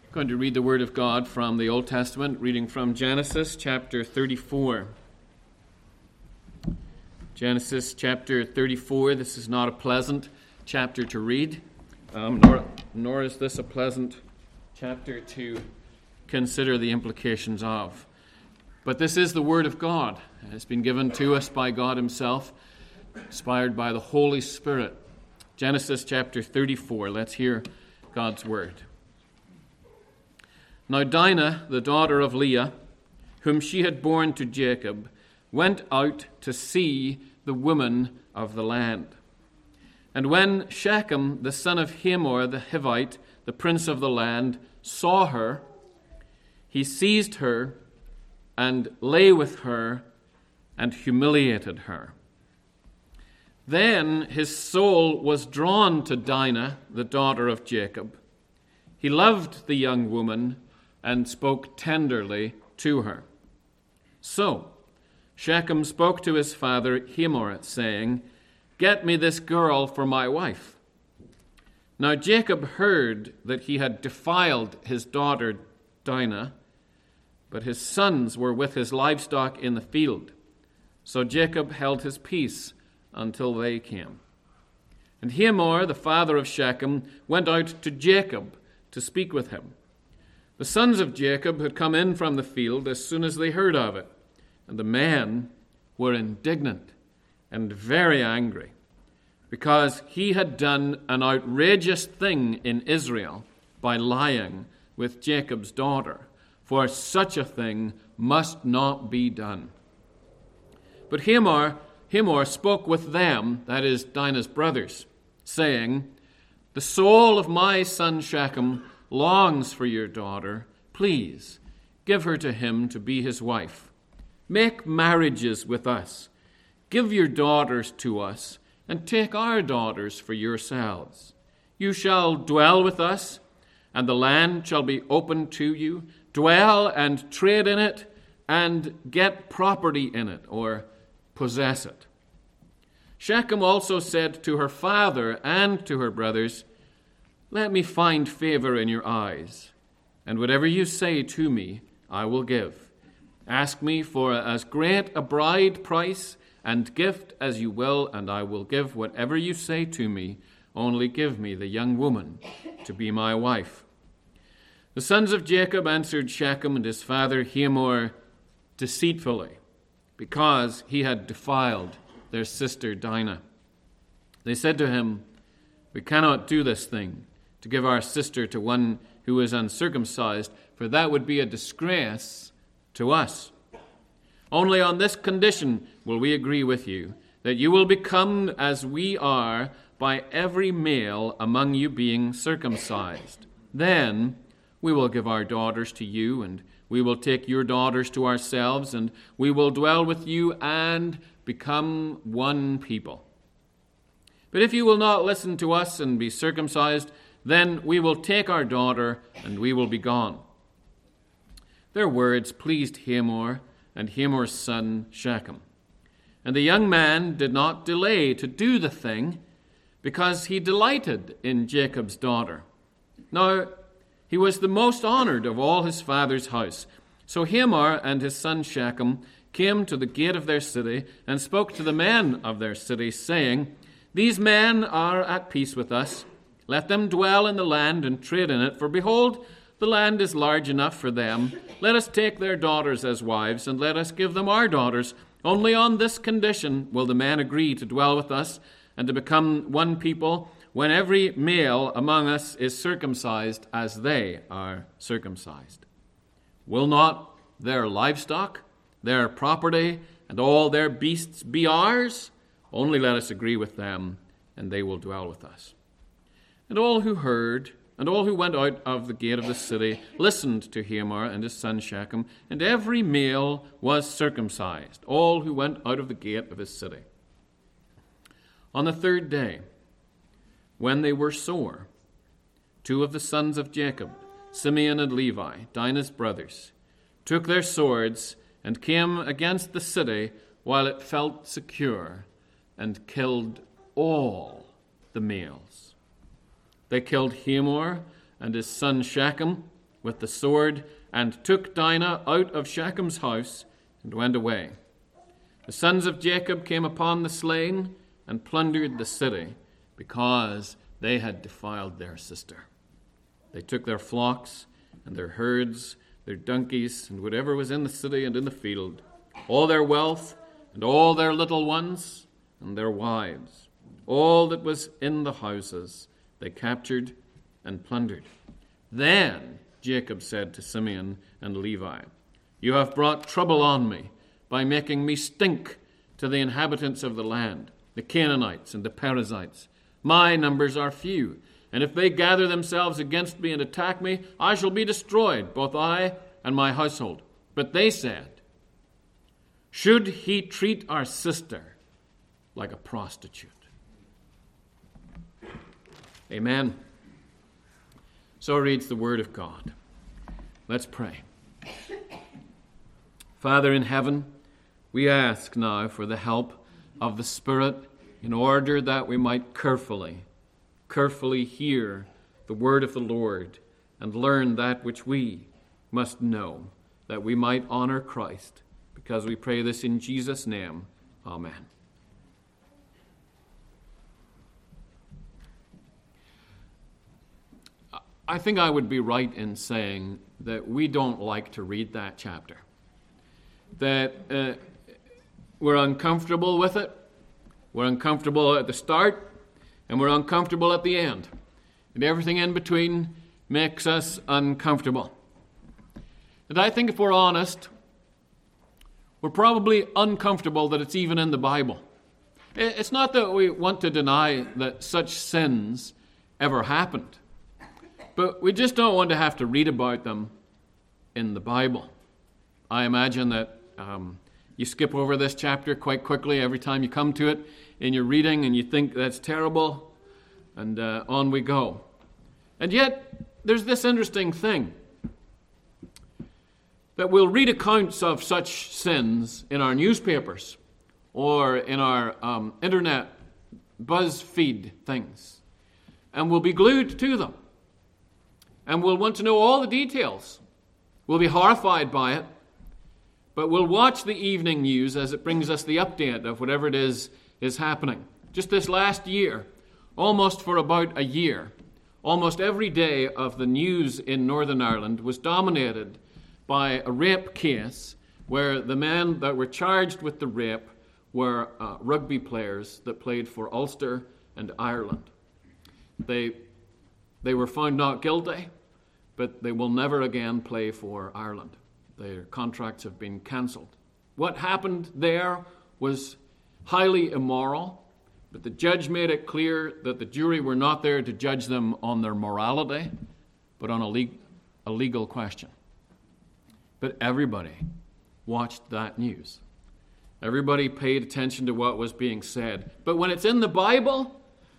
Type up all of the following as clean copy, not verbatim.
I'm going to read the Word of God from the Old Testament, reading from Genesis chapter 34. Genesis chapter 34, this is not a pleasant chapter to read, nor is this a pleasant chapter to consider the implications of. But this is the Word of God. It's been given to us by God Himself, inspired by the Holy Spirit. Genesis chapter 34, let's hear God's Word. Now Dinah, the daughter of Leah, whom she had borne to Jacob, went out to see the woman of the land. And when Shechem, the son of Hamor the Hivite, the prince of the land, saw her, he seized her and lay with her and humiliated her. Then his soul was drawn to Dinah, the daughter of Jacob. He loved the young woman and spoke tenderly to her. So Shechem spoke to his father Hamor, saying, "Get me this girl for my wife." Now Jacob heard that he had defiled his daughter Dinah, but his sons were with his livestock in the field. So Jacob held his peace until they came. And Hamor, the father of Shechem, went out to Jacob to speak with him. The sons of Jacob had come in from the field as soon as they heard of it, and the men were indignant and very angry, because he had done an outrageous thing in Israel by lying with Jacob's daughter, for such a thing must not be done. But Hamor spoke with them, that is, Dinah's brothers, saying, "The soul of my son Shechem longs for your daughter. Please give her to him to be his wife. Make marriages with us. Give your daughters to us, and take our daughters for yourselves. You shall dwell with us, and the land shall be open to you. Dwell and trade in it, and get property in it, or possess it." Shechem also said to her father and to her brothers, "Let me find favor in your eyes, and whatever you say to me, I will give. Ask me for as great a bride price and gift as you will, and I will give whatever you say to me. Only give me the young woman to be my wife." The sons of Jacob answered Shechem and his father Hamor deceitfully, because he had defiled their sister Dinah. They said to him, "We cannot do this thing, to give our sister to one who is uncircumcised, for that would be a disgrace to us. Only on this condition will we agree with you, that you will become as we are by every male among you being circumcised. Then we will give our daughters to you, and we will take your daughters to ourselves, and we will dwell with you and become one people. But if you will not listen to us and be circumcised, then we will take our daughter, and we will be gone." Their words pleased Hamor and Hamor's son Shechem. And the young man did not delay to do the thing, because he delighted in Jacob's daughter. Now he was the most honored of all his father's house. So Hamor and his son Shechem came to the gate of their city and spoke to the men of their city, saying, "These men are at peace with us. Let them dwell in the land and trade in it, for behold, the land is large enough for them. Let us take their daughters as wives, and let us give them our daughters. Only on this condition will the men agree to dwell with us and to become one people, when every male among us is circumcised as they are circumcised. Will not their livestock, their property, and all their beasts be ours? Only let us agree with them, and they will dwell with us." And all who heard, and all who went out of the gate of the city, listened to Hamor and his son Shechem, and every male was circumcised, all who went out of the gate of his city. On the third day, when they were sore, two of the sons of Jacob, Simeon and Levi, Dinah's brothers, took their swords and came against the city while it felt secure, and killed all the males. They killed Hamor and his son Shechem, with the sword, and took Dinah out of Shechem's house and went away. The sons of Jacob came upon the slain and plundered the city, because they had defiled their sister. They took their flocks and their herds, their donkeys, and whatever was in the city and in the field, all their wealth and all their little ones and their wives, all that was in the houses, they captured and plundered. Then Jacob said to Simeon and Levi, "You have brought trouble on me by making me stink to the inhabitants of the land, the Canaanites and the Perizzites. My numbers are few, and if they gather themselves against me and attack me, I shall be destroyed, both I and my household." But they said, "Should he treat our sister like a prostitute?" Amen. So reads the word of God. Let's pray. Father in heaven, we ask now for the help of the Spirit in order that we might carefully hear the word of the Lord and learn that which we must know, that we might honor Christ, because we pray this in Jesus' name. Amen. I think I would be right in saying that we don't like to read that chapter, that we're uncomfortable with it. We're uncomfortable at the start, and we're uncomfortable at the end. And everything in between makes us uncomfortable. And I think if we're honest, we're probably uncomfortable that it's even in the Bible. It's not that we want to deny that such sins ever happened, but we just don't want to have to read about them in the Bible. I imagine that you skip over this chapter quite quickly every time you come to it in your reading, and you think that's terrible, and on we go. And yet, there's this interesting thing, that we'll read accounts of such sins in our newspapers or in our internet BuzzFeed things, and we'll be glued to them, and we'll want to know all the details. We'll be horrified by it, but we'll watch the evening news as it brings us the update of whatever it is happening. Just this last year, almost for about a year, almost every day of the news in Northern Ireland was dominated by a rape case where the men that were charged with the rape were rugby players that played for Ulster and Ireland. They were found not guilty, but they will never again play for Ireland. Their contracts have been cancelled. What happened there was highly immoral, but the judge made it clear that the jury were not there to judge them on their morality, but on a legal question. But everybody watched that news. Everybody paid attention to what was being said. But when it's in the Bible,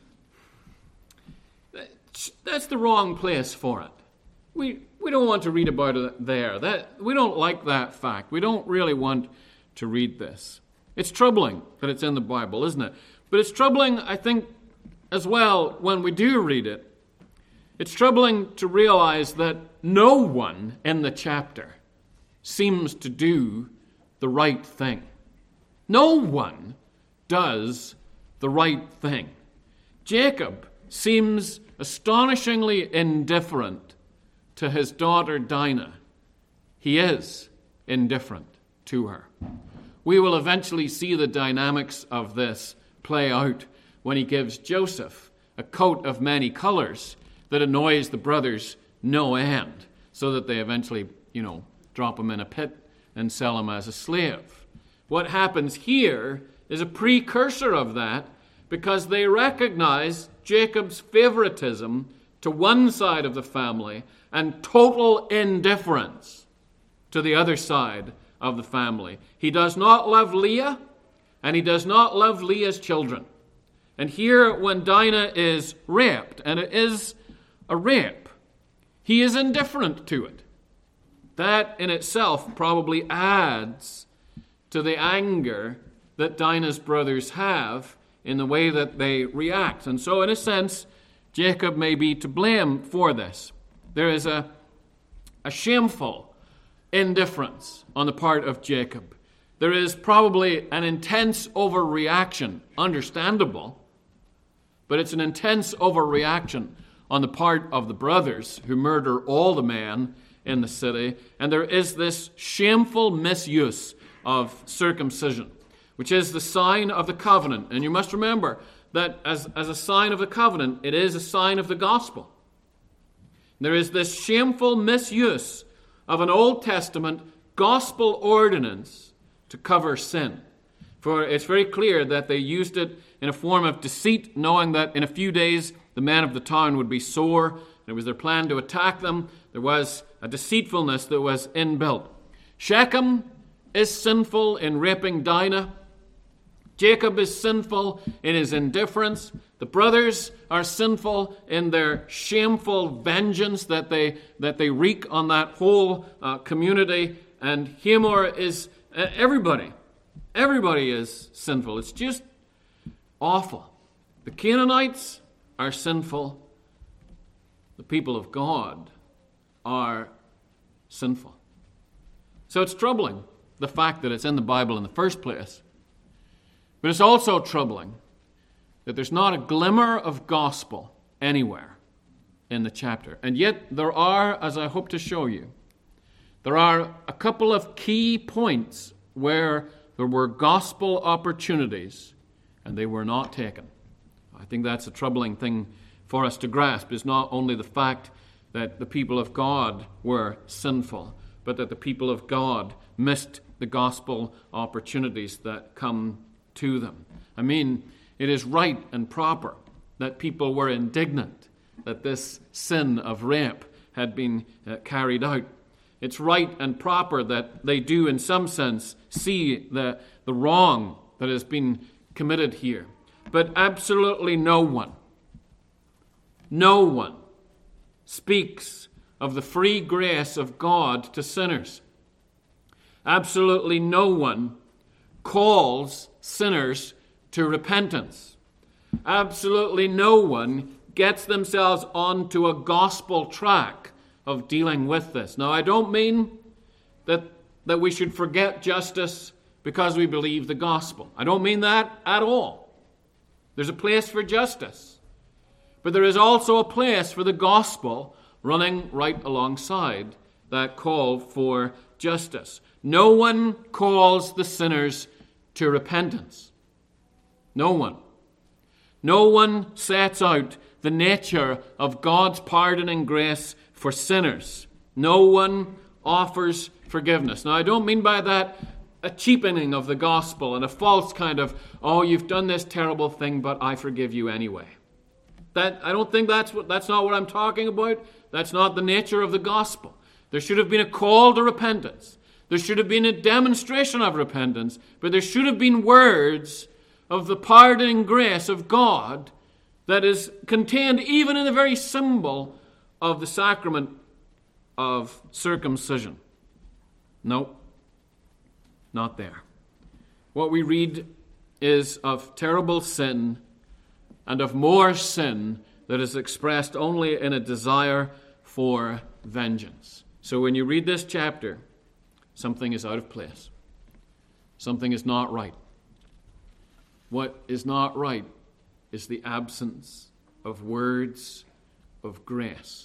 that's the wrong place for it. We don't want to read about it there. We don't like that fact. We don't really want to read this. It's troubling that it's in the Bible, isn't it? But it's troubling, I think, as well, when we do read it. It's troubling to realize that no one in the chapter seems to do the right thing. No one does the right thing. Jacob seems astonishingly indifferent to his daughter Dinah. He is indifferent to her. We will eventually see the dynamics of this play out when he gives Joseph a coat of many colors that annoys the brothers no end, so that they eventually, drop him in a pit and sell him as a slave. What happens here is a precursor of that, because they recognize Jacob's favoritism to one side of the family and total indifference to the other side of the family. He does not love Leah, and he does not love Leah's children. And here, when Dinah is raped, and it is a rape, he is indifferent to it. That in itself probably adds to the anger that Dinah's brothers have in the way that they react. And so, in a sense, Jacob may be to blame for this. There is a a shameful indifference on the part of Jacob. There is probably an intense overreaction, understandable, but it's an intense overreaction on the part of the brothers who murder all the men in the city. And there is this shameful misuse of circumcision, which is the sign of the covenant. And you must remember that as a sign of the covenant, it is a sign of the gospel. There is this shameful misuse of an Old Testament gospel ordinance to cover sin. For it's very clear that they used it in a form of deceit, knowing that in a few days the men of the town would be sore, and it was their plan to attack them. There was a deceitfulness that was inbuilt. Shechem is sinful in raping Dinah. Jacob is sinful in his indifference. The brothers are sinful in their shameful vengeance that they wreak on that whole community. And Hamor is everybody is sinful. It's just awful. The Canaanites are sinful. The people of God are sinful. So it's troubling, the fact that it's in the Bible in the first place. But it's also troubling that there's not a glimmer of gospel anywhere in the chapter. And yet there are, as I hope to show you, there are a couple of key points where there were gospel opportunities and they were not taken. I think that's a troubling thing for us to grasp, is not only the fact that the people of God were sinful, but that the people of God missed the gospel opportunities that come to them. I mean, it is right and proper that people were indignant that this sin of rape had been carried out. It's right and proper that they do, in some sense, see the wrong that has been committed here. But absolutely no one speaks of the free grace of God to sinners. Absolutely no one calls sinners to repentance. Absolutely no one gets themselves onto a gospel track of dealing with this. Now, I don't mean that we should forget justice because we believe the gospel. I don't mean that at all. There's a place for justice. But there is also a place for the gospel running right alongside that call for justice. No one calls the sinners to repentance. No one. No one sets out the nature of God's pardoning grace for sinners. No one offers forgiveness. Now, I don't mean by that a cheapening of the gospel and a false kind of, oh, you've done this terrible thing, but I forgive you anyway. I don't think that's not what I'm talking about. That's not the nature of the gospel. There should have been a call to repentance. There should have been a demonstration of repentance, but there should have been words of the pardoning grace of God that is contained even in the very symbol of the sacrament of circumcision. No, not there. What we read is of terrible sin and of more sin that is expressed only in a desire for vengeance. So when you read this chapter, something is out of place. Something is not right. What is not right is the absence of words of grace.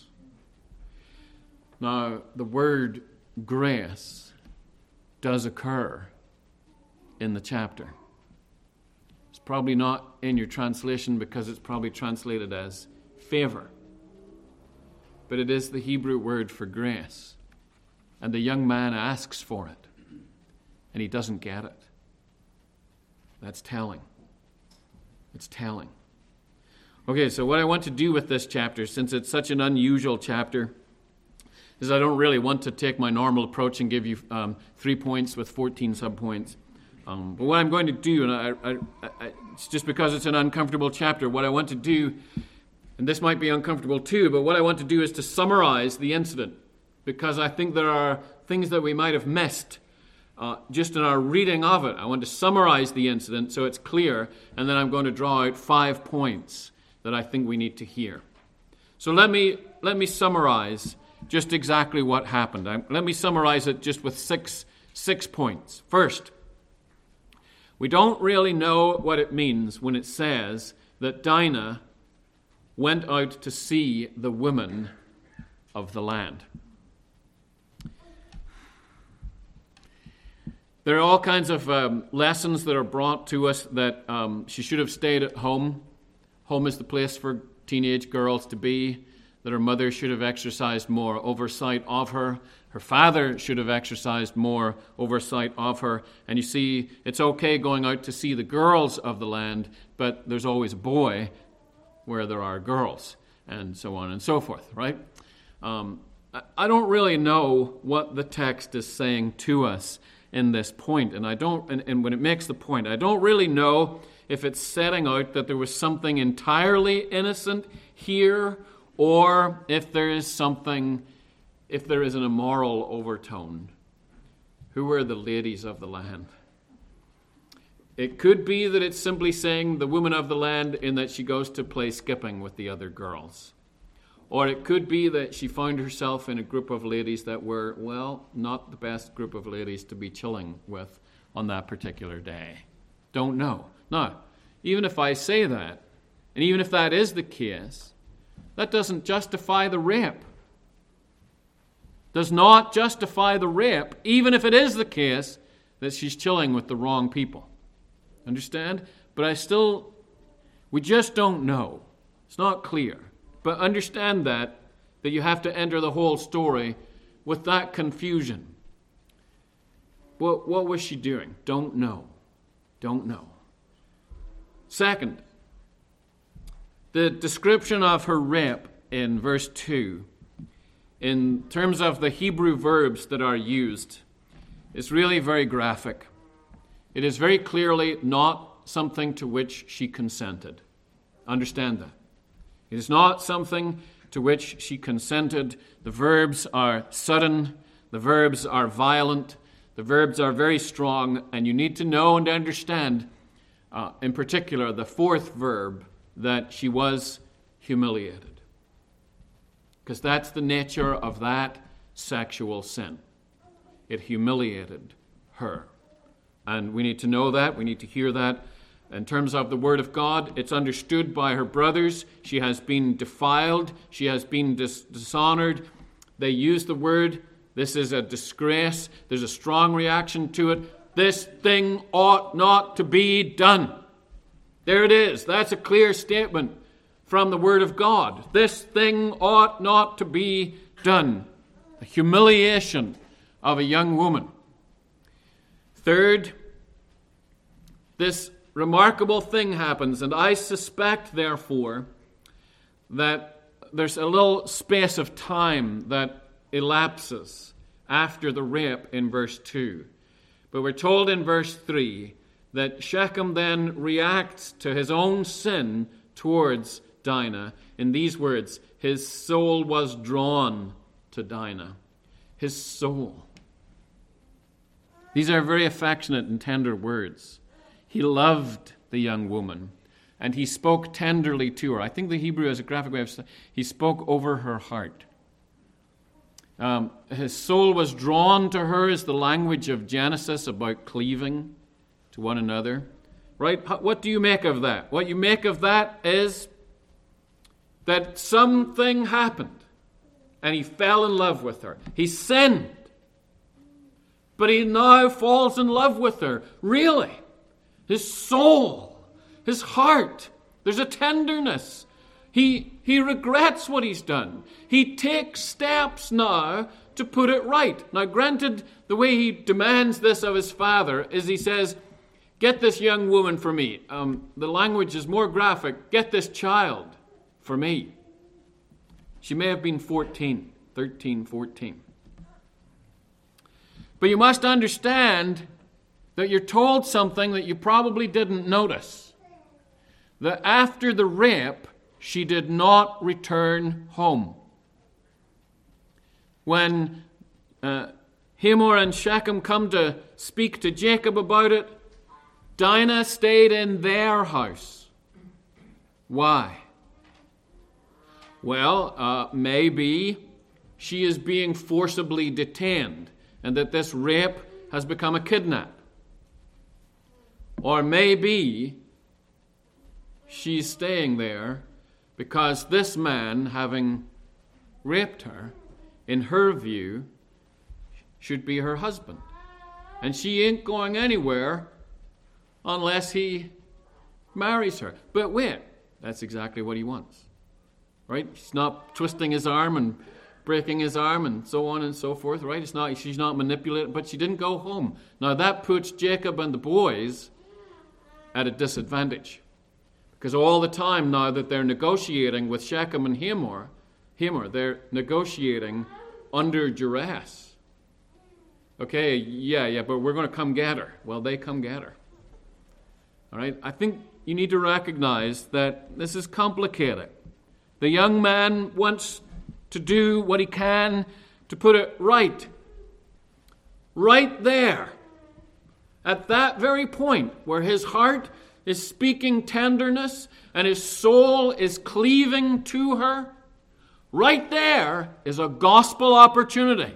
Now, the word grace does occur in the chapter. It's probably not in your translation because it's probably translated as favor. But it is the Hebrew word for grace. And the young man asks for it, and he doesn't get it. That's telling. It's telling. Okay, so what I want to do with this chapter, since it's such an unusual chapter, is I don't really want to take my normal approach and give you 3 points with 14 subpoints. But what I'm going to do, and it's just because it's an uncomfortable chapter, what I want to do, and this might be uncomfortable too, but what I want to do is to summarize the incident, because I think there are things that we might have missed just in our reading of it. I want to summarize the incident so it's clear, and then I'm going to draw out 5 points that I think we need to hear. So let me summarize just exactly what happened. Let me summarize it just with six points. First, we don't really know what it means when it says that Dinah went out to see the women of the land. There are all kinds of lessons that are brought to us that she should have stayed at home. Home is the place for teenage girls to be. That her mother should have exercised more oversight of her. Her father should have exercised more oversight of her. And you see, it's okay going out to see the girls of the land, but there's always a boy where there are girls, and so on and so forth, right? I don't really know what the text is saying to us in this point, and when it makes the point, I don't really know if it's setting out that there was something entirely innocent here, or if there is an immoral overtone. Who were the ladies of the land? It could be that it's simply saying the woman of the land in that she goes to play skipping with the other girls. Or it could be that she found herself in a group of ladies that were, well, not the best group of ladies to be chilling with on that particular day. Don't know. Now, even if I say that, and even if that is the case, that doesn't justify the rape. Does not justify the rape, even if it is the case that she's chilling with the wrong people. Understand? But we just don't know. It's not clear. But understand that you have to enter the whole story with that confusion. What was she doing? Don't know. Don't know. Second, the description of her rape in verse 2, in terms of the Hebrew verbs that are used, is really very graphic. It is very clearly not something to which she consented. Understand that. It is not something to which she consented. The verbs are sudden. The verbs are violent. The verbs are very strong. And you need to know and understand, in particular, the fourth verb, that she was humiliated. Because that's the nature of that sexual sin. It humiliated her. And we need to know that. We need to hear that. In terms of the Word of God, it's understood by her brothers. She has been defiled. She has been dishonored. They use the word. This is a disgrace. There's a strong reaction to it. This thing ought not to be done. There it is. That's a clear statement from the Word of God. This thing ought not to be done. The humiliation of a young woman. Third, this remarkable thing happens, and I suspect, therefore, that there's a little space of time that elapses after the rape in verse 2. But we're told in verse 3 that Shechem then reacts to his own sin towards Dinah in these words: his soul was drawn to Dinah. His soul. These are very affectionate and tender words. He loved the young woman, and he spoke tenderly to her. I think the Hebrew has a graphic way of saying he spoke over her heart. His soul was drawn to her is the language of Genesis about cleaving to one another. Right? What do you make of that? What you make of that is that something happened, and he fell in love with her. He sinned, but he now falls in love with her. Really? His soul, his heart, there's a tenderness. He regrets what he's done. He takes steps now to put it right. Now, granted, the way he demands this of his father is he says, get this young woman for me. The language is more graphic. Get this child for me. She may have been 13, 14. But you must understand that you're told something that you probably didn't notice. That after the rape, she did not return home. When Hamor and Shechem come to speak to Jacob about it, Dinah stayed in their house. Why? Well, maybe she is being forcibly detained and that this rape has become a kidnap. Or maybe she's staying there because this man, having raped her, in her view, should be her husband. And she ain't going anywhere unless he marries her. But wait, that's exactly what he wants. Right? She's not twisting his arm and breaking his arm and so on and so forth, right? She's not manipulated, but she didn't go home. Now that puts Jacob and the boys at a disadvantage. Because all the time now that they're negotiating with Shechem and Hamor, they're negotiating under duress. Okay, yeah, but we're going to come get her. Well, they come get her. All right? I think you need to recognize that this is complicated. The young man wants to do what he can to put it right. Right there. At that very point where his heart is speaking tenderness and his soul is cleaving to her, right there is a gospel opportunity.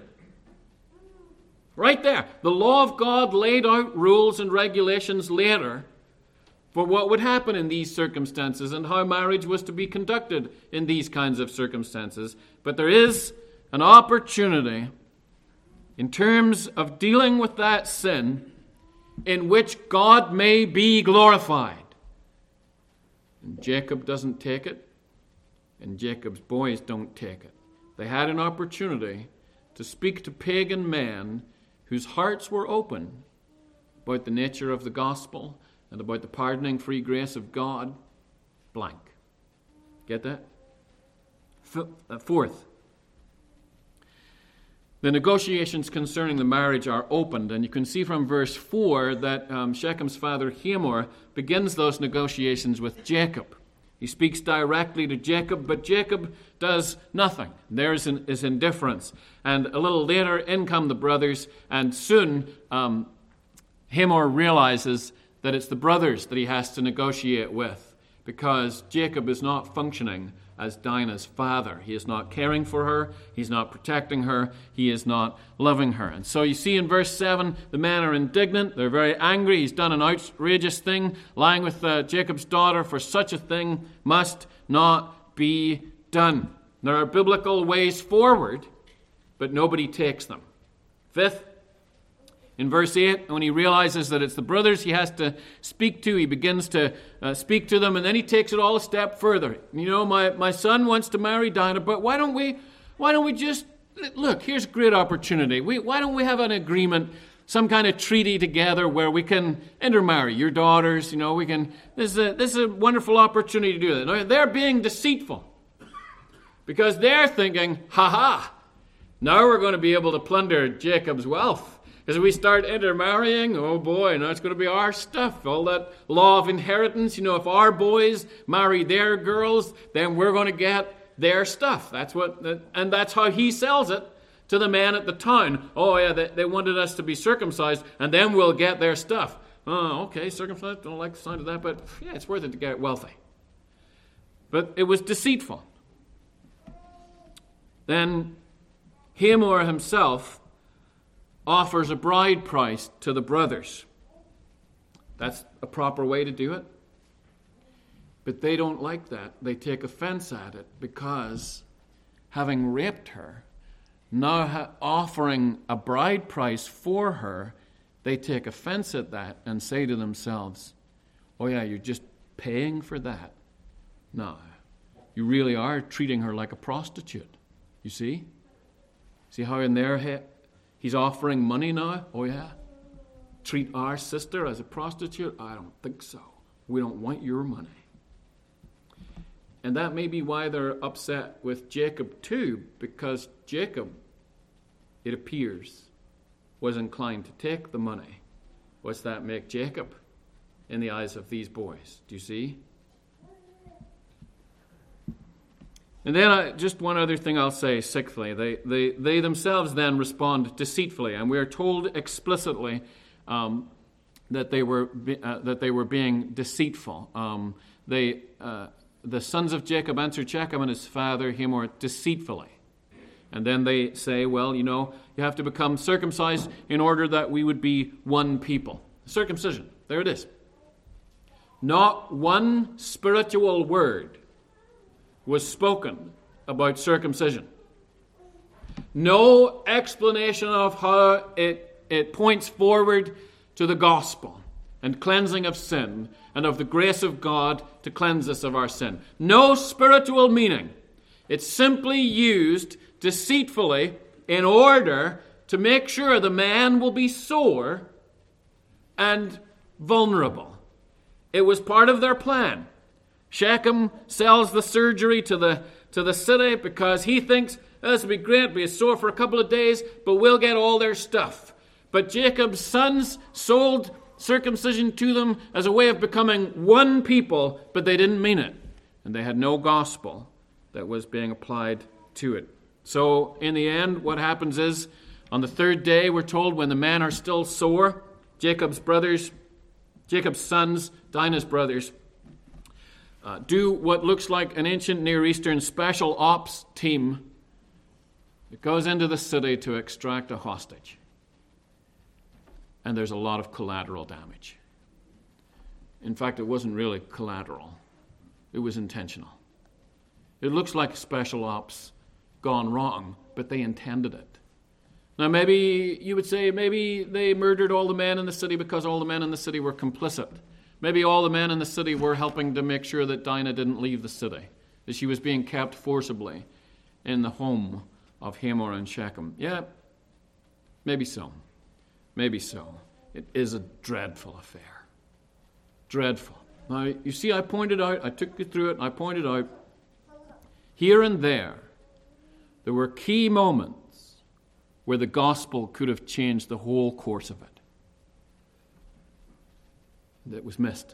Right there. The law of God laid out rules and regulations later for what would happen in these circumstances and how marriage was to be conducted in these kinds of circumstances. But there is an opportunity in terms of dealing with that sin in which God may be glorified. And Jacob doesn't take it, and Jacob's boys don't take it. They had an opportunity to speak to pagan men whose hearts were open about the nature of the gospel and about the pardoning free grace of God. Blank. Get that? Fourth, the negotiations concerning the marriage are opened, and you can see from verse 4 that Shechem's father Hamor begins those negotiations with Jacob. He speaks directly to Jacob, but Jacob does nothing. There is indifference. And a little later, in come the brothers, and soon Hamor realizes that it's the brothers that he has to negotiate with, because Jacob is not functioning as Dinah's father. He is not caring for her. He's not protecting her. He is not loving her. And so you see in verse 7, the men are indignant. They're very angry. He's done an outrageous thing, lying with Jacob's daughter, for such a thing must not be done. There are biblical ways forward, but nobody takes them. Fifth, in verse 8, when he realizes that it's the brothers he has to speak to, he begins to speak to them, and then he takes it all a step further. You know, my son wants to marry Dinah, but why don't we just, look, here's a great opportunity. Why don't we have an agreement, some kind of treaty together where we can intermarry your daughters, this is a wonderful opportunity to do that. Now, they're being deceitful because they're thinking, now we're going to be able to plunder Jacob's wealth. Because if we start intermarrying, oh boy, now it's going to be our stuff. All that law of inheritance, if our boys marry their girls, then we're going to get their stuff. And that's how he sells it to the man at the town. Oh yeah, they wanted us to be circumcised, and then we'll get their stuff. Oh, okay, circumcised, don't like the sound of that, but yeah, it's worth it to get wealthy. But it was deceitful. Then Hamor himself offers a bride price to the brothers. That's a proper way to do it. But they don't like that. They take offense at it because, having raped her, now offering a bride price for her, they take offense at that and say to themselves, oh yeah, you're just paying for that. No, you really are treating her like a prostitute. You see? See how in their head he's offering money now? Oh yeah? Treat our sister as a prostitute? I don't think so. We don't want your money. And that may be why they're upset with Jacob too, because Jacob, it appears, was inclined to take the money. What's that make Jacob in the eyes of these boys? Do you see? And then just one other thing I'll say, sixthly. They themselves then respond deceitfully, and we are told explicitly that they were being deceitful. The sons of Jacob answered Shechem and his father Hamor deceitfully. And then they say, well, you have to become circumcised in order that we would be one people. Circumcision, there it is. Not one spiritual word was spoken about circumcision. No explanation of how it points forward to the gospel and cleansing of sin and of the grace of God to cleanse us of our sin. No spiritual meaning. It's simply used deceitfully in order to make sure the man will be sore and vulnerable. It was part of their plan. Shechem sells the surgery to the city because he thinks this will be great, be sore for a couple of days, but we'll get all their stuff. But Jacob's sons sold circumcision to them as a way of becoming one people, but they didn't mean it. And they had no gospel that was being applied to it. So in the end, what happens is, on the third day, we're told, when the men are still sore, Jacob's sons, Dinah's brothers, do what looks like an ancient Near Eastern special ops team that goes into the city to extract a hostage. And there's a lot of collateral damage. In fact, it wasn't really collateral. It was intentional. It looks like special ops gone wrong, but they intended it. Now, maybe you would say, maybe they murdered all the men in the city because all the men in the city were complicit. Maybe all the men in the city were helping to make sure that Dinah didn't leave the city, that she was being kept forcibly in the home of Hamor and Shechem. Yeah, maybe so. Maybe so. It is a dreadful affair. Dreadful. Now, you see, I took you through it, and I pointed out, here and there were key moments where the gospel could have changed the whole course of it. That was missed. It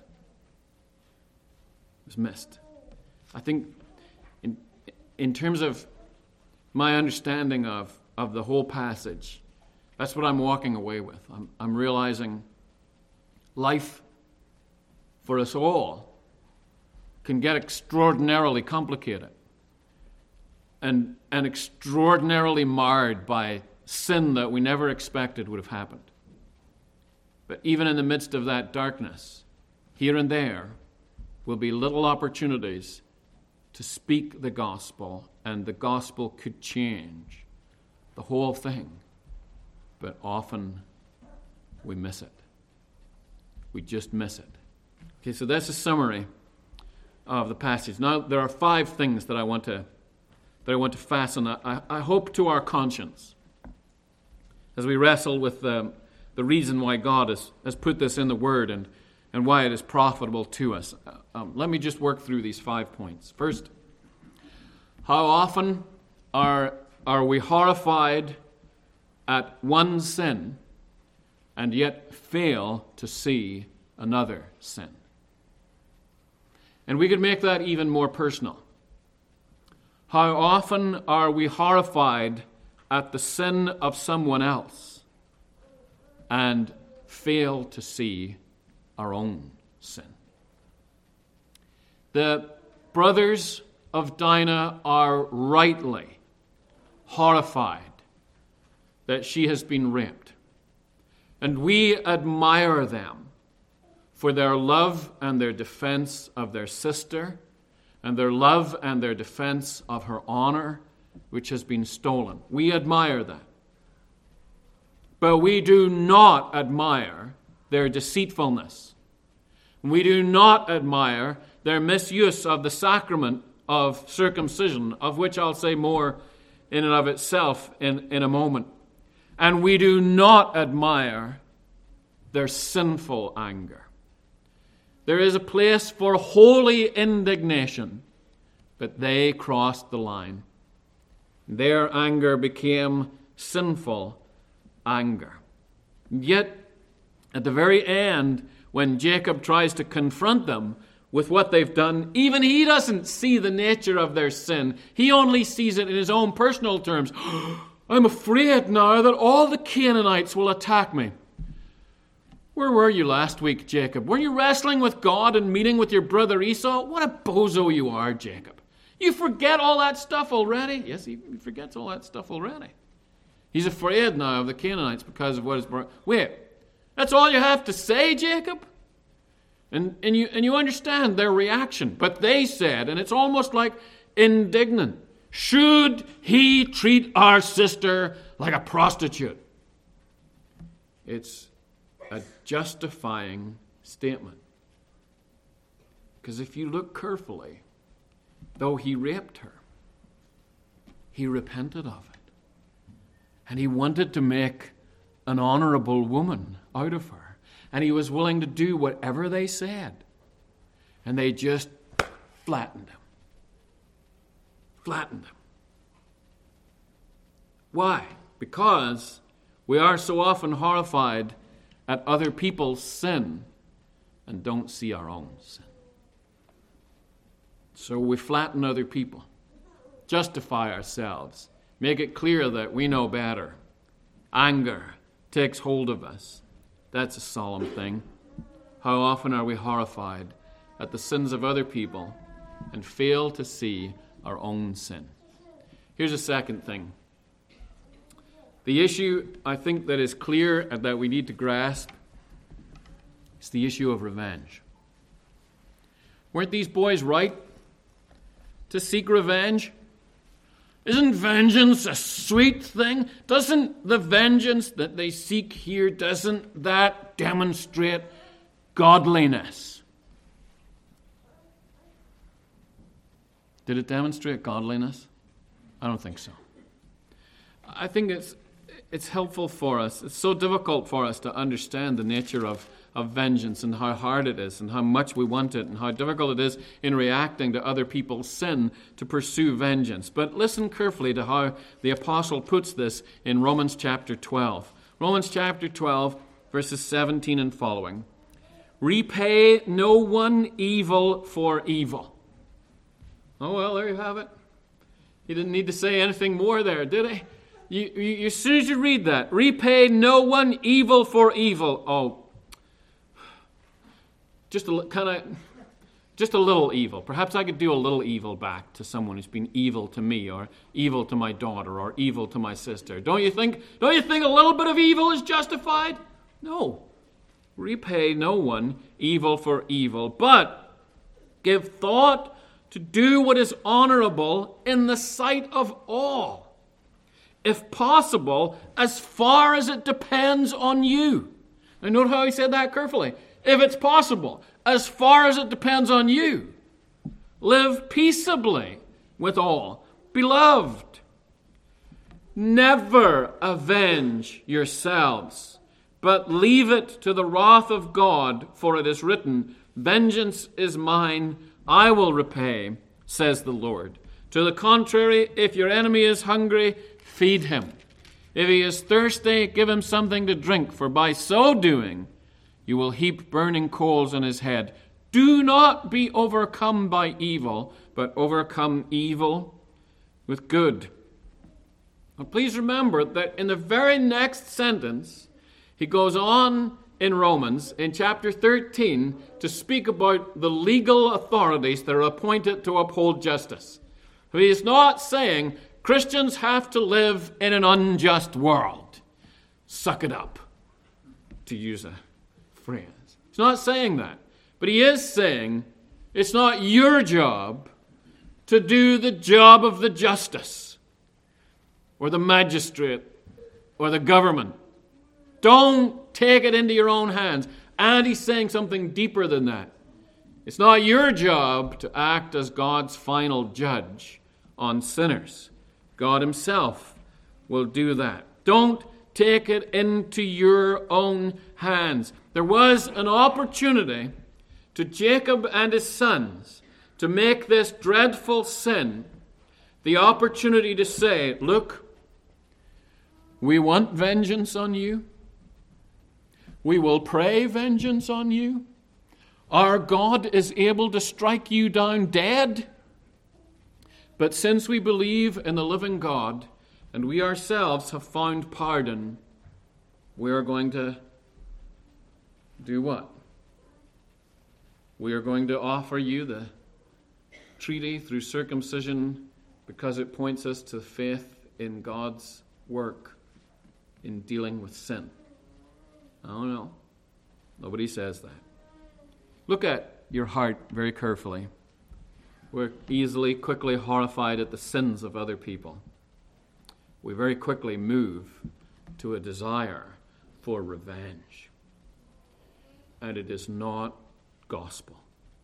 was missed. I think in terms of my understanding of the whole passage, that's what I'm walking away with. I'm realizing life for us all can get extraordinarily complicated and extraordinarily marred by sin that we never expected would have happened. But even in the midst of that darkness, here and there will be little opportunities to speak the gospel, and the gospel could change the whole thing. But often we miss it. We just miss it. Okay, so that's a summary of the passage. Now, there are 5 things that I want to fasten, I hope, to our conscience as we wrestle with the reason why God has put this in the Word and why it is profitable to us. Let me just work through these 5 points. First, how often are we horrified at one sin and yet fail to see another sin? And we could make that even more personal. How often are we horrified at the sin of someone else and fail to see our own sin? The brothers of Dinah are rightly horrified that she has been raped. And we admire them for their love and their defense of their sister, and their love and their defense of her honor, which has been stolen. We admire that. But we do not admire their deceitfulness. We do not admire their misuse of the sacrament of circumcision, of which I'll say more in and of itself in a moment. And we do not admire their sinful anger. There is a place for holy indignation, but they crossed the line. Their anger became sinful anger. Yet, at the very end, when Jacob tries to confront them with what they've done, even he doesn't see the nature of their sin. He only sees it in his own personal terms. I'm afraid now that all the Canaanites will attack me. Where were you last week, Jacob? Were you wrestling with God and meeting with your brother Esau? What a bozo you are, Jacob. You forget all that stuff already? Yes, he forgets all that stuff already. He's afraid now of the Canaanites because of what is brought. Wait, that's all you have to say, Jacob? And you understand their reaction. But they said, and it's almost like indignant, should he treat our sister like a prostitute? It's a justifying statement. Because if you look carefully, though he raped her, he repented of it. And he wanted to make an honorable woman out of her. And he was willing to do whatever they said. And they just flattened him. Flattened him. Why? Because we are so often horrified at other people's sin and don't see our own sin. So we flatten other people, justify ourselves, make it clear that we know better. Anger takes hold of us. That's a solemn thing. How often are we horrified at the sins of other people and fail to see our own sin? Here's a second thing. The issue, I think, that is clear and that we need to grasp is the issue of revenge. Weren't these boys right to seek revenge? Isn't vengeance a sweet thing? Doesn't the vengeance that they seek here, doesn't that demonstrate godliness? Did it demonstrate godliness? I don't think so. I think it's helpful for us. It's so difficult for us to understand the nature of vengeance and how hard it is and how much we want it and how difficult it is in reacting to other people's sin to pursue vengeance. But listen carefully to how the apostle puts this in Romans chapter 12. Romans chapter 12, verses 17 and following. Repay no one evil for evil. Oh, well, there you have it. He didn't need to say anything more there, did he? You, as soon as you read that, repay no one evil for evil. Oh, just a little evil. Perhaps I could do a little evil back to someone who's been evil to me, or evil to my daughter, or evil to my sister. Don't you think a little bit of evil is justified? No. Repay no one evil for evil, but give thought to do what is honorable in the sight of all. If possible, as far as it depends on you. Now note how he said that carefully. If it's possible, as far as it depends on you. Live peaceably with all. Beloved, never avenge yourselves, but leave it to the wrath of God, for it is written, vengeance is mine, I will repay, says the Lord. To the contrary, if your enemy is hungry, feed him. If he is thirsty, give him something to drink, for by so doing, you will heap burning coals on his head. Do not be overcome by evil, but overcome evil with good. Now, please remember that in the very next sentence, he goes on in Romans, in chapter 13, to speak about the legal authorities that are appointed to uphold justice. He is not saying Christians have to live in an unjust world. Suck it up, to use a phrase. He's not saying that. But he is saying it's not your job to do the job of the justice or the magistrate or the government. Don't take it into your own hands. And he's saying something deeper than that. It's not your job to act as God's final judge on sinners. God himself will do that. Don't take it into your own hands. There was an opportunity to Jacob and his sons to make this dreadful sin the opportunity to say, look, we want vengeance on you. We will pray vengeance on you. Our God is able to strike you down dead. But since we believe in the living God, and we ourselves have found pardon, we are going to do what? We are going to offer you the treaty through circumcision because it points us to faith in God's work in dealing with sin. Oh no, nobody says that. Look at your heart very carefully. We're quickly horrified at the sins of other people. We very quickly move to a desire for revenge. And it is not gospel.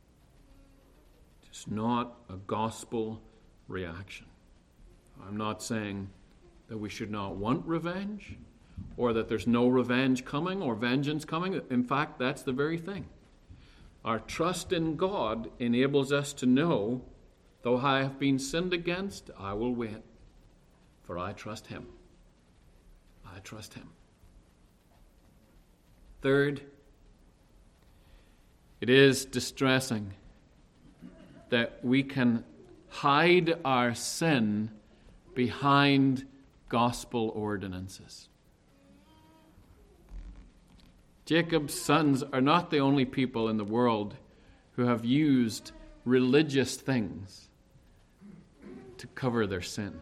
It's not a gospel reaction. I'm not saying that we should not want revenge, or that there's no revenge coming or vengeance coming. In fact, that's the very thing. Our trust in God enables us to know, though I have been sinned against, I will wait, for I trust Him. I trust Him. Third, it is distressing that we can hide our sin behind gospel ordinances. Jacob's sons are not the only people in the world who have used religious things to cover their sin.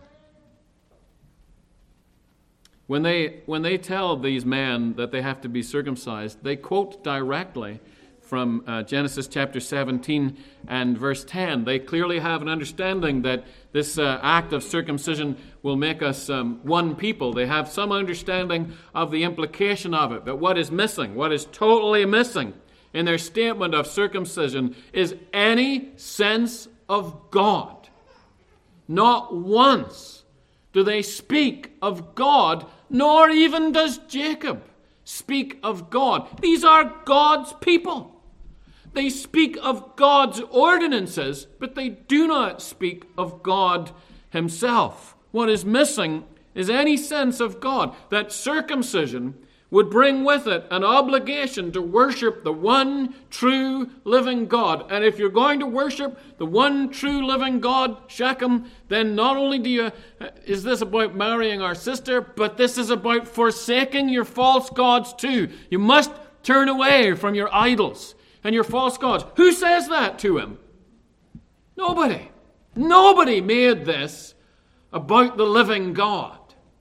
When they tell these men that they have to be circumcised, they quote directly from Genesis chapter 17 and verse 10. They clearly have an understanding that this act of circumcision will make us one people. They have some understanding of the implication of it. But what is missing, what is totally missing in their statement of circumcision is any sense of God. Not once do they speak of God, nor even does Jacob speak of God. These are God's people. They speak of God's ordinances, but they do not speak of God Himself. What is missing is any sense of God. That circumcision would bring with it an obligation to worship the one true living God. And if you're going to worship the one true living God, Shechem, then not only is this about marrying our sister, but this is about forsaking your false gods too. You must turn away from your idols and your false gods. Who says that to him? Nobody. Nobody made this about the living God.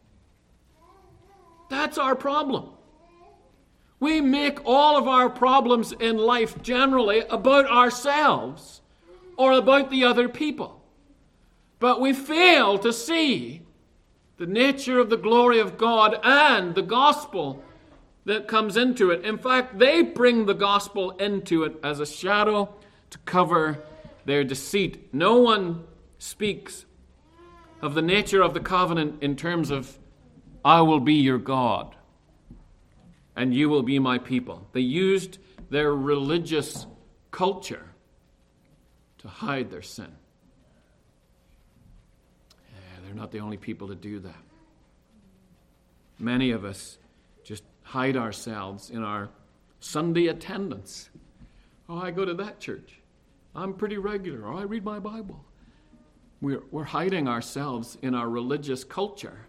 That's our problem. We make all of our problems in life generally about ourselves or about the other people. But we fail to see the nature of the glory of God and the gospel that comes into it. In fact, they bring the gospel into it as a shadow to cover their deceit. No one speaks of the nature of the covenant in terms of, I will be your God and you will be my people. They used their religious culture to hide their sin. They're not the only people to do that. Many of us just hide ourselves in our Sunday attendance. Oh, I go to that church. I'm pretty regular. Or I read my Bible. We're hiding ourselves in our religious culture,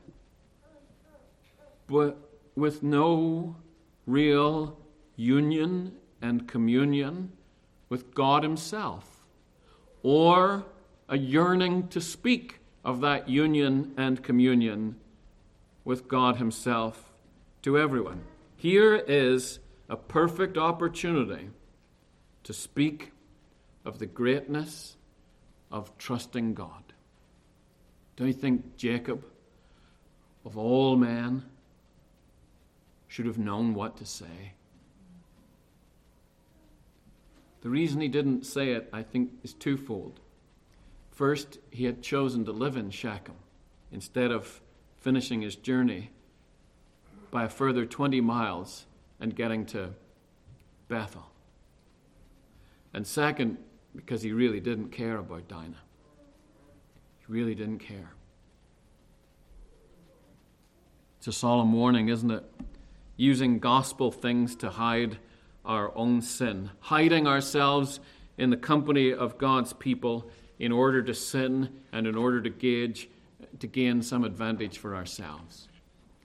but with no real union and communion with God Himself, or a yearning to speak of that union and communion with God Himself to everyone. Here is a perfect opportunity to speak of the greatness of trusting God. Don't you think Jacob, of all men, should have known what to say? The reason he didn't say it, I think, is twofold. First, he had chosen to live in Shechem instead of finishing his journey by a further 20 miles and getting to Bethel. And second, because he really didn't care about Dinah. He really didn't care. It's a solemn warning, isn't it? Using gospel things to hide our own sin. Hiding ourselves in the company of God's people in order to sin and in order to gain some advantage for ourselves.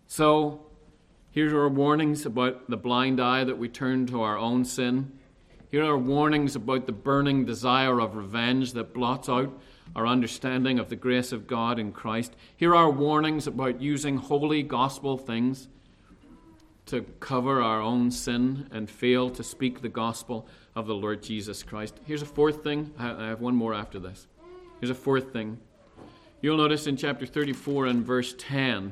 So, here are warnings about the blind eye that we turn to our own sin. Here are warnings about the burning desire of revenge that blots out our understanding of the grace of God in Christ. Here are warnings about using holy gospel things to cover our own sin and fail to speak the gospel of the Lord Jesus Christ. Here's a fourth thing. I have one more after this. Here's a fourth thing. You'll notice in chapter 34 and verse 10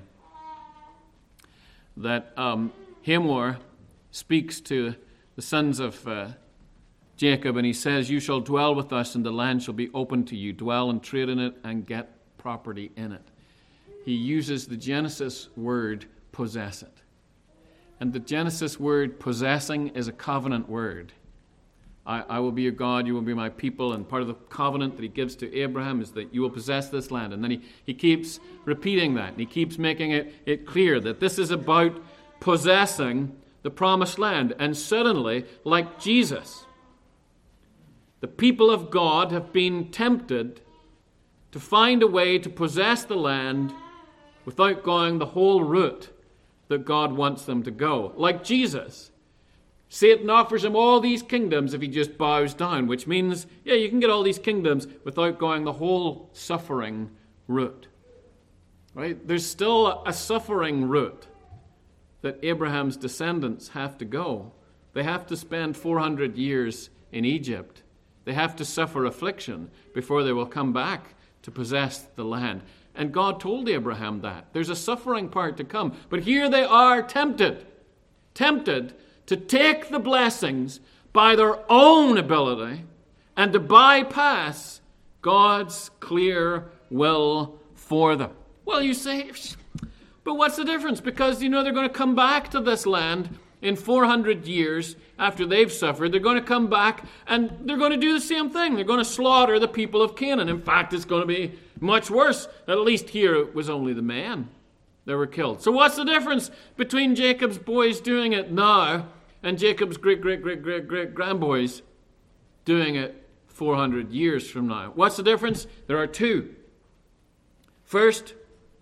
that Hamor speaks to the sons of Jacob, and he says, "You shall dwell with us, and the land shall be open to you. Dwell and trade in it, and get property in it." He uses the Genesis word, possess it. And the Genesis word, possessing, is a covenant word. I will be your God, you will be my people, and part of the covenant that he gives to Abraham is that you will possess this land. And then he keeps repeating that, and he keeps making it clear that this is about possessing the promised land. And suddenly, like Jesus, the people of God have been tempted to find a way to possess the land without going the whole route that God wants them to go. Like Jesus, Satan offers him all these kingdoms if he just bows down, which means, yeah, you can get all these kingdoms without going the whole suffering route. Right? There's still a suffering route that Abraham's descendants have to go. They have to spend 400 years in Egypt. They have to suffer affliction before they will come back to possess the land. And God told Abraham that. There's a suffering part to come. But here they are tempted to take the blessings by their own ability and to bypass God's clear will for them. Well, you say, but what's the difference? Because, they're going to come back to this land in 400 years after they've suffered. They're going to come back and they're going to do the same thing. They're going to slaughter the people of Canaan. In fact, it's going to be much worse. At least here it was only the men that were killed. So what's the difference between Jacob's boys doing it now and Jacob's great-great-great-great-great-grandboys doing it 400 years from now? What's the difference? There are two. First,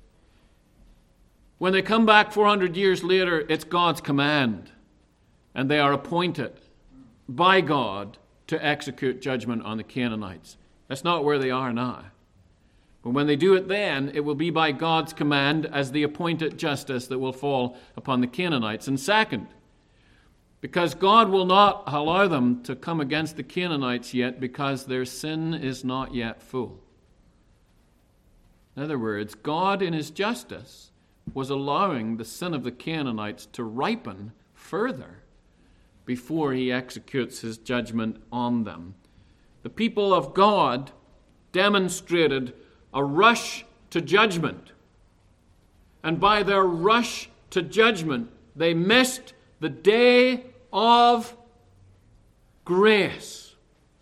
when they come back 400 years later, it's God's command, and they are appointed by God to execute judgment on the Canaanites. That's not where they are now. But when they do it then, it will be by God's command as the appointed justice that will fall upon the Canaanites. And second, because God will not allow them to come against the Canaanites yet because their sin is not yet full. In other words, God in his justice was allowing the sin of the Canaanites to ripen further before he executes his judgment on them. The people of God demonstrated a rush to judgment. And by their rush to judgment, they missed the day of grace.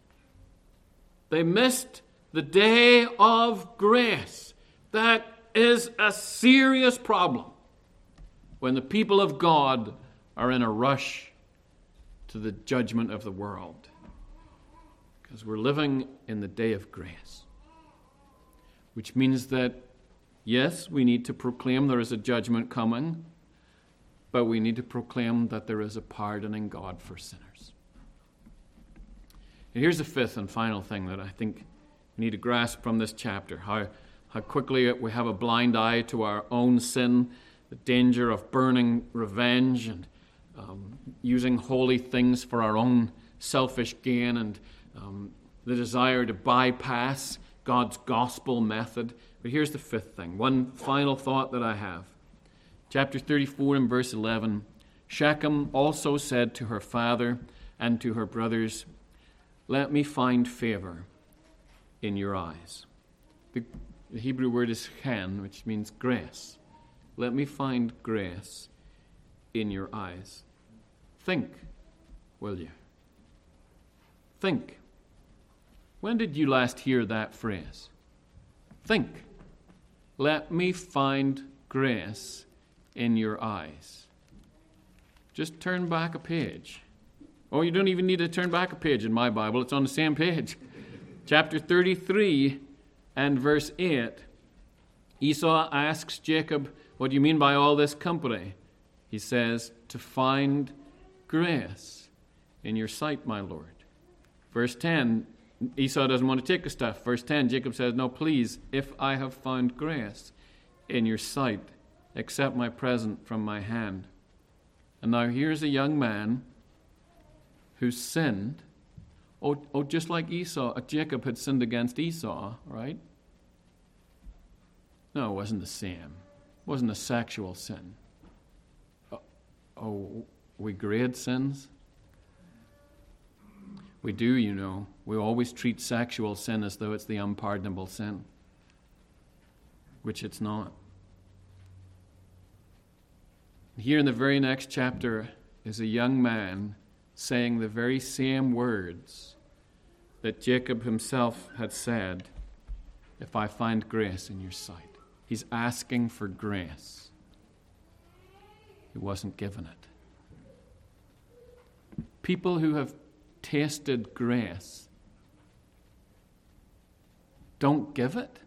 They missed the day of grace. That is a serious problem when the people of God are in a rush to the judgment of the world. Because we're living in the day of grace. Which means that, yes, we need to proclaim there is a judgment coming, but we need to proclaim that there is a pardoning God for sinners. And here's the fifth and final thing that I think we need to grasp from this chapter, how quickly we have a blind eye to our own sin, the danger of burning revenge and using holy things for our own selfish gain, and the desire to bypass God's gospel method. But here's the fifth thing, one final thought that I have. Chapter 34 and verse 11, Shechem also said to her father and to her brothers, "Let me find favor in your eyes." The Hebrew word is chen, which means grace. Let me find grace in your eyes. Think, will you? Think. When did you last hear that phrase? Think. Let me find grace in your eyes. Just turn back a page. Oh, you don't even need to turn back a page in my Bible. It's on the same page. Chapter 33 and verse 8. Esau asks Jacob, "What do you mean by all this company?" He says, "To find grace in your sight, my Lord." Verse 10, Esau doesn't want to take the stuff. Verse 10, Jacob says, no, please, if I have found grace in your sight, accept my present from my hand. And now here's a young man who sinned. Oh, just like Jacob had sinned against Esau, right? No, it wasn't the same. It wasn't a sexual sin. We grade sins? We do, you know. We always treat sexual sin as though it's the unpardonable sin, which it's not. Here in the very next chapter is a young man saying the very same words that Jacob himself had said, if I find grace in your sight. He's asking for grace. He wasn't given it. People who have tasted grace don't give it?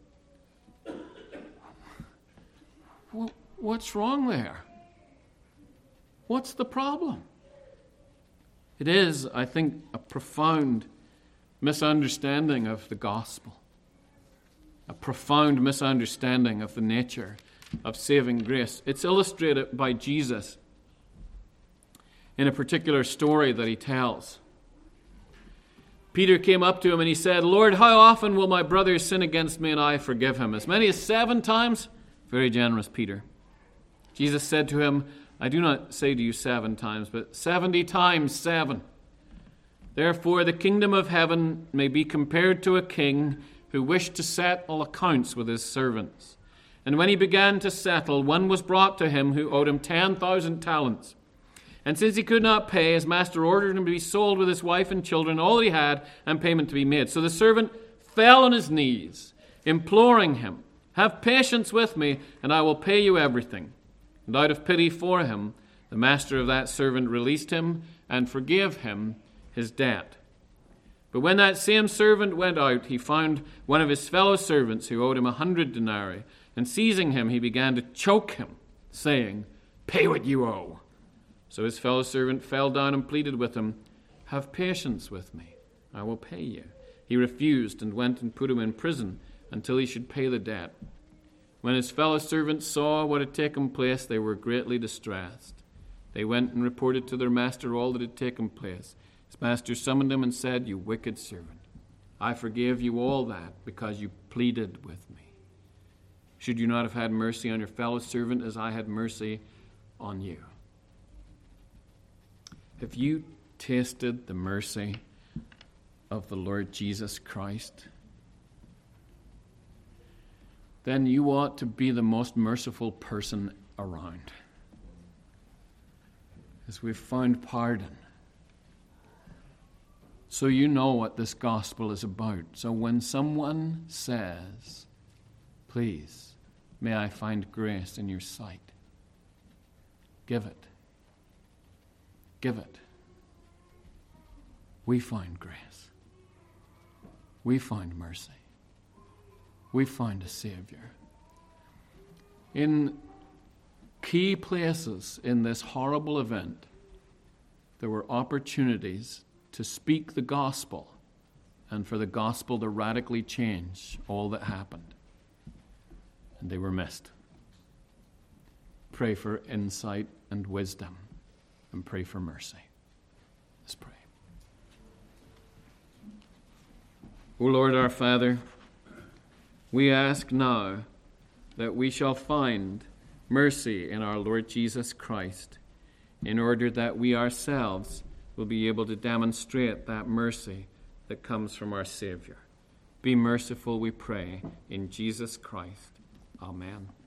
What's wrong there? What's the problem? It is, I think, a profound misunderstanding of the gospel, a profound misunderstanding of the nature of saving grace. It's illustrated by Jesus in a particular story that he tells. Peter came up to him and he said, Lord, how often will my brother sin against me and I forgive him? As many as 7 times? Very generous, Peter. Jesus said to him, I do not say to you 7 times, but 70 times 7. Therefore the kingdom of heaven may be compared to a king who wished to settle accounts with his servants. And when he began to settle, one was brought to him who owed him 10,000 talents. And since he could not pay, his master ordered him to be sold with his wife and children, all that he had, and payment to be made. So the servant fell on his knees, imploring him, have patience with me, and I will pay you everything. And out of pity for him, the master of that servant released him and forgave him his debt. But when that same servant went out, he found one of his fellow servants who owed him 100 denarii. And seizing him, he began to choke him, saying, pay what you owe. So his fellow servant fell down and pleaded with him, have patience with me, I will pay you. He refused and went and put him in prison until he should pay the debt. When his fellow servants saw what had taken place, they were greatly distressed. They went and reported to their master all that had taken place. His master summoned him and said, you wicked servant, I forgave you all that because you pleaded with me. Should you not have had mercy on your fellow servant as I had mercy on you? Have you tasted the mercy of the Lord Jesus Christ? Then you ought to be the most merciful person around, as we've found pardon. So you know what this gospel is about. So when someone says, please, may I find grace in your sight, give it. Give it. We find grace. We find mercy. We find a Savior. In key places in this horrible event, there were opportunities to speak the gospel and for the gospel to radically change all that happened. And they were missed. Pray for insight and wisdom, and pray for mercy. Let's pray. O Lord our Father, we ask now that we shall find mercy in our Lord Jesus Christ, in order that we ourselves will be able to demonstrate that mercy that comes from our Savior. Be merciful, we pray, in Jesus Christ. Amen.